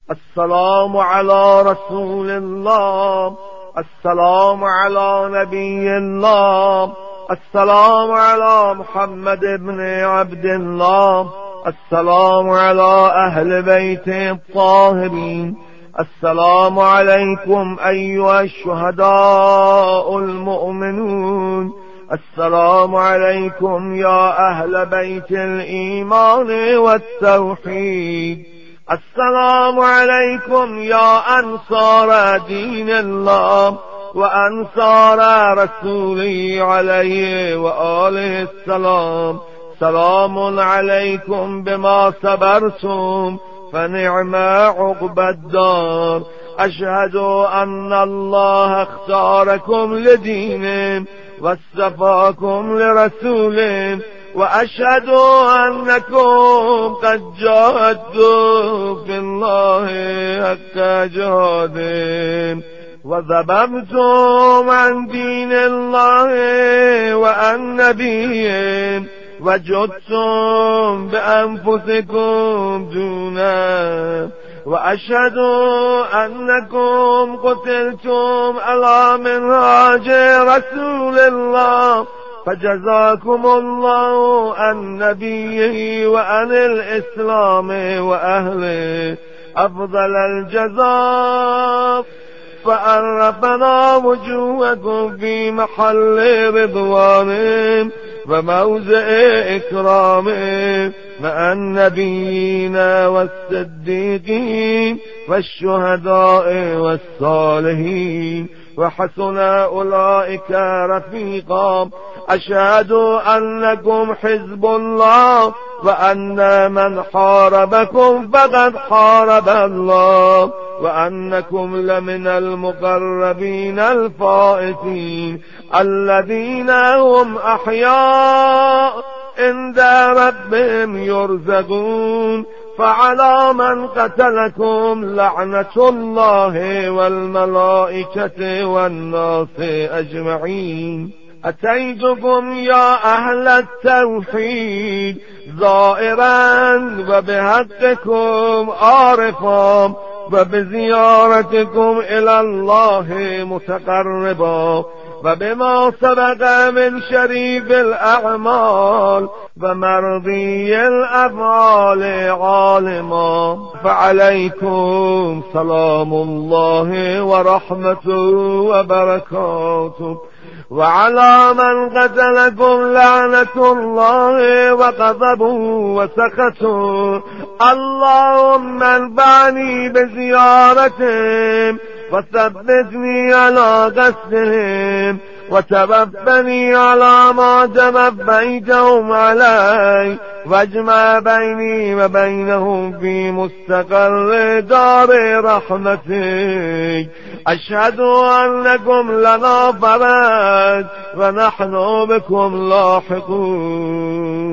السلام على رسول الله، السلام على نبي الله، السلام على محمد بن عبد الله، السلام على أهل بيت الطاهرين، السلام عليكم أيها الشهداء المؤمنون، السلام عليكم يا أهل بيت الإيمان والتوحيد، السلام عليكم يا أنصار دين الله وأنصار رسوله عليه وآله السلام. سلام عليكم بما صبرتم فنعم عقبى الدار. أشهد أن الله اختاركم لدينه واصطفاكم لرسوله، وأشهد أنكم قد جاهدتم في الله حق جهاده وذببتم عن دين الله وعن نبيه وجدتم بأنفسكم دونه، وأشهد أنكم قتلتم على منهاج رسول الله، فجزاكم الله عن نبيه وعن الإسلام وأهله أفضل الجزاء، فعرفنا وجوهكم في محل رضوانه وموضع إكرامه مع النبيين والصديقين والشهداء والصالحين، وحسن أولئك رفيقا. أشهد أنكم حزب الله، وأن من حاربكم فقد حارب الله، وأنكم لمن المقربين الفائزين الذين هم أحياء عند ربهم يرزقون. فعلى من قتلكم لعنة الله والملائكة والناس أجمعين. أتيتكم يا أهل التوحيد زائرا وبحقكم عارفا، وبزيارتكم إلى الله متقربا، وبما سبق من شريف الأعمال ومرضي الأفعال عالما. فعليكم سلام الله ورحمته وبركاته، وعلى من قتلكم لعنة الله وغضبه وسخطه. اللهم انفعني بزيارتهم وثبتني على قصدهم، وتوفني على ما توفيتهم علي، واجمع بيني وبينهم في مستقر دار رحمتك. أشهد أنكم لنا فرج ونحن بكم لاحقون.